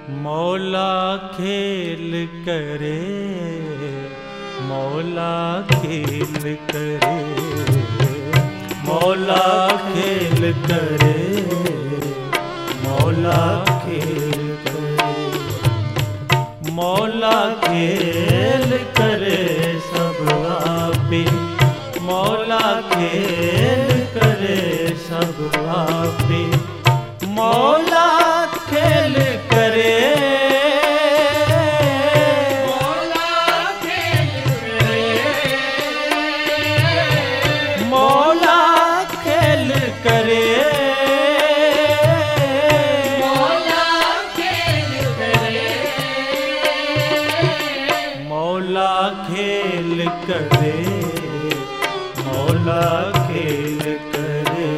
मौला खेल करे, मौला खेल करे, मौला खेल करे, मौला खेल करे, मौला खेल करे सब आपे, मौला खेल करे सब आपे, मौला खेल करे, मौला खेल करे, मौला खेल करे, मौला खेल करे, मौला खेल करे, मौला खेल करे,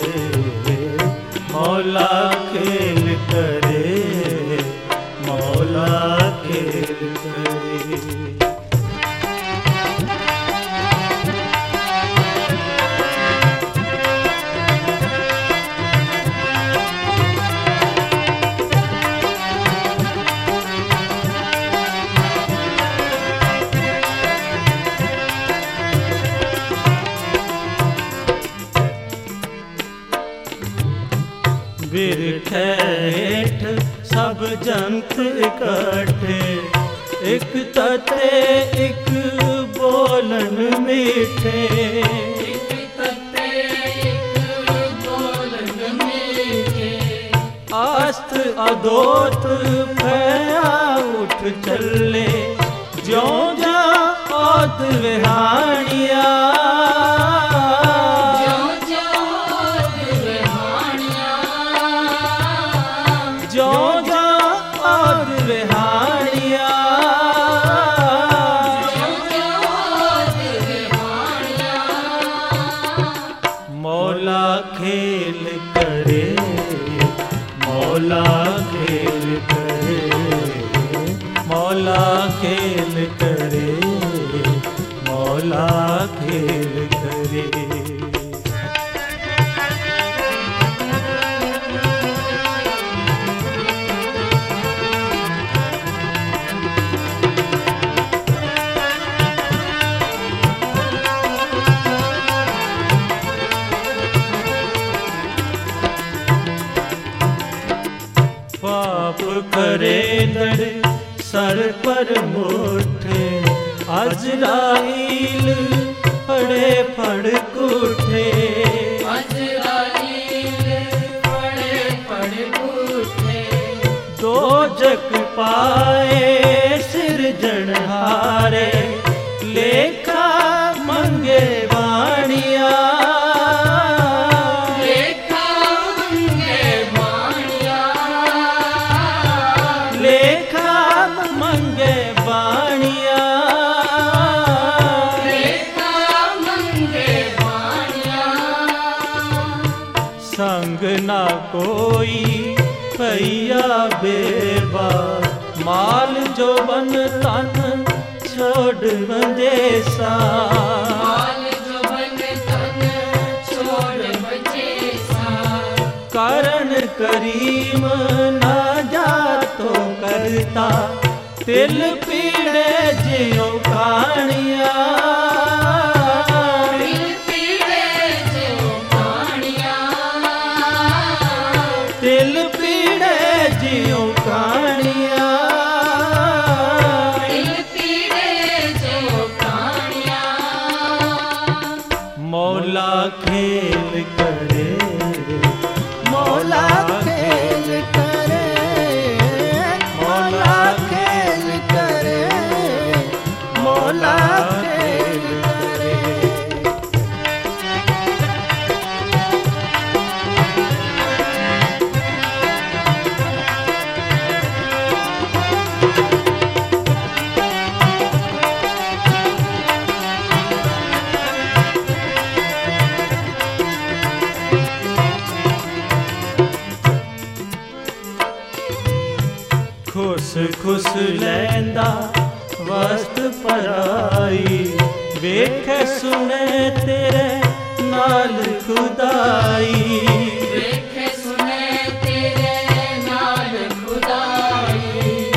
मौला खेल करे, मौला खेल करे। बिरठेठ सब जंत इकट्ठे, एक तते एक बोलन मीठे, एक तत्ते एक बोलन मीठे, आस्त अदोत भया उठ चले, ज्यों जा औद विहानिया, ज्यों ज्यों विहानिया, ज्यों जा औद विहानिया, ज्यों ज्यों विहानिया, मौला खेल करे, मौला खेल करे, मौला खेल करे, मौला खेल करे। पाप करे दर सर पर मुठे, अजराइल फड़े फड़ कूठे, अजराइल पड़े पड़ उठे, दोजक पाए सिरजनहारे, लेखा मंगे वाणिया, लेखा मंगे वाणिया, लेखा मंगे वाणिया, लेखा मंगे वाणिया, संग ना कोई भैया बेबा, माल जो बन तन छोड़ बंदेसा, माल जो बन तन छोड़ बचेसा, कारण करीम ना जा तो करता, तिल पीड़े जियो कहानिया, दिल पीड़े जो कहानिया, तिल पीड़े जियो कहानिया, दिल पीड़े जो कहानिया, मौला खेल करे, मौला खेल करे, मौला खेल करे, मौला खेल करे। खुश खुश लैंदा वस्त पराई, वेख सुने तेरे नाल खुदाई, देख सुने तेरे नाल खुदाई,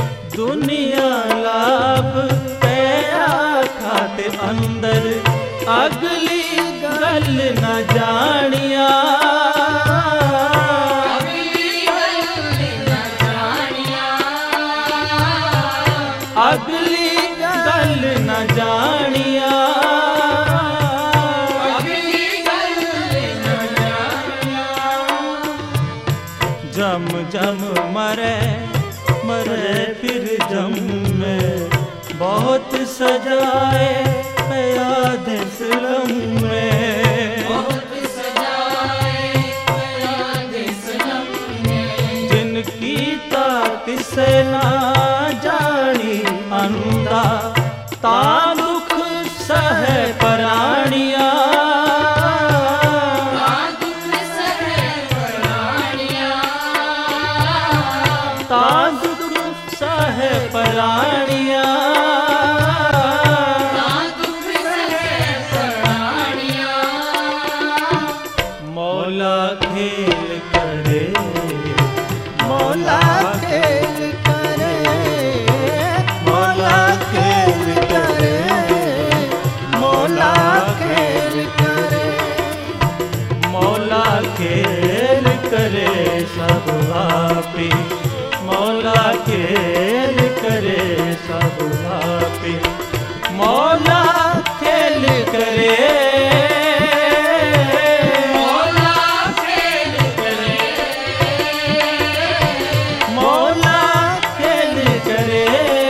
अगली गल न जानिया, अगली गल न जानिया। जम जम मरे मरे फिर जम में, बहुत सजाए याद सलम में, बहुत सजाए याद सनम में। जिनकी ताक से ना जानी अंधा, ता दुख सह पराणिया, ता दुख सह पराणिया, ता दुख सह पराणिया। ता दुख सह पराणिया। मौला खेल करे, मौला खेल करे, मौला खेल करे, मौला खेल करे, मौला खेल करे सब आपी, मौला खेल करे सब आपी, मौला खेल करे, मौला खेल करे, मौला खेल करे,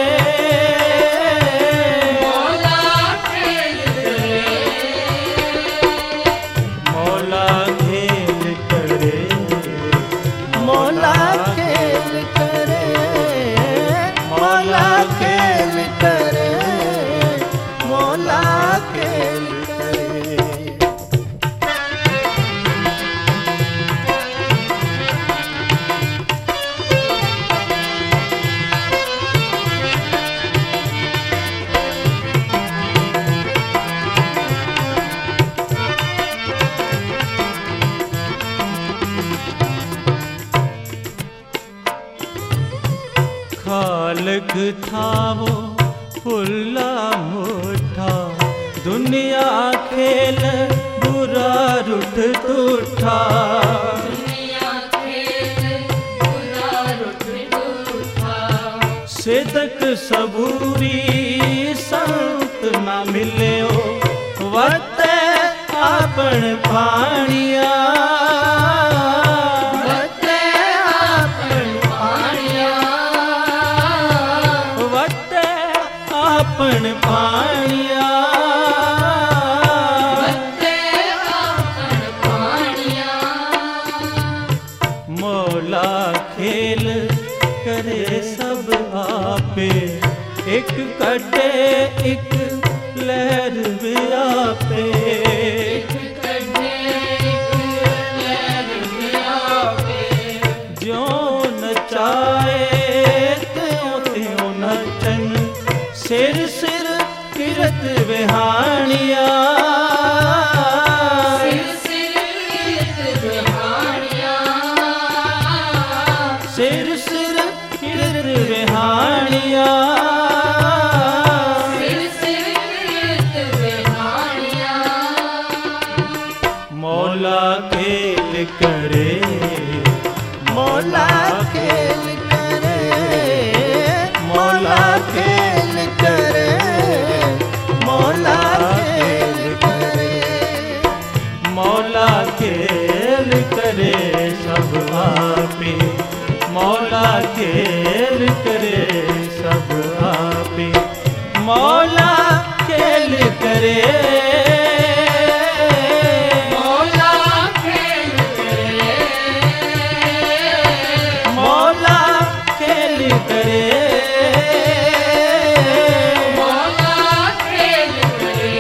मौला खेल करे, मौला खेल करे, मौला खेल करे, मौला खेल करे, मौला खेल करे। खालक था वो फुल्ला मोठा, दुनिया खेल बुरा रुठ टूठा, दुनिया खेल बुरा रुठ टूठा। सिदक सबूरी संत न मिल्यो, वते आपन पाणिया, वते आपन पाणिया, वते आपन पाणिया, वते आपन पाणिया। मौला खेल करे सब आपे, एक कटे एक लहर भी आपे, एक कढ़े एक लहर में आपे। ज्यों नचाए त्यों त्यों नचन, सिर सिर किरत विहानिया, सिर सिर कीर्त विहानिया, सिर सिर किरत विहानिया, सिर सिर कीर्त विहानिया। मौला खेल करे, मौला खेल करे, मौला खेल करे, मौला खेल करे, मौला खेल करे सब आपे, मौला खेल करे सब आपे, मौला खेल करे, मौला खेल करे, मौला खेल करे, मौला खेल करे,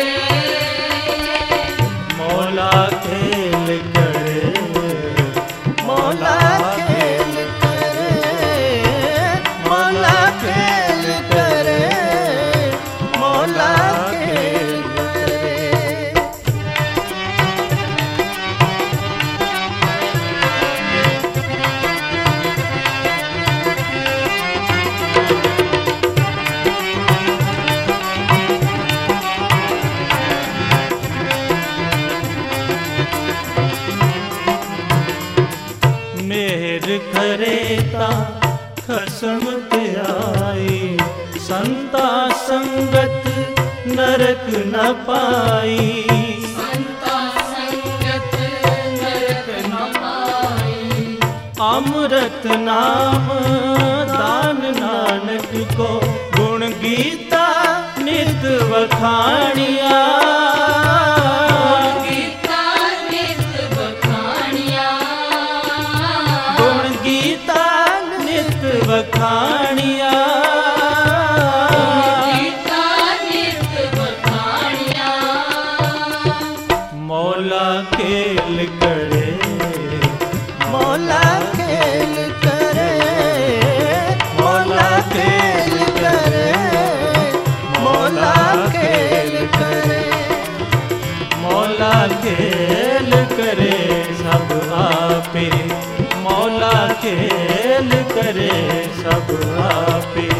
मौला खेल करे, मौला खेल करे, मौला खेल करे, मौला खेल करे। मेहर करे ता खसम ते आई, संता संगत नरक न पाई। संता संगत नरक न पाई। अमृत नाम दान नानक को, गुण गीता नित वखाणिया। गीता नित बखानिया। गुण गीता नित वखाणिया। गीता नित बखानिया। मौला खेल करे, मौला खेल करे, मौला खेल करे, मौला खेल करे, मौला खेल करे सब आपे। मौला खेल करे सब आपे।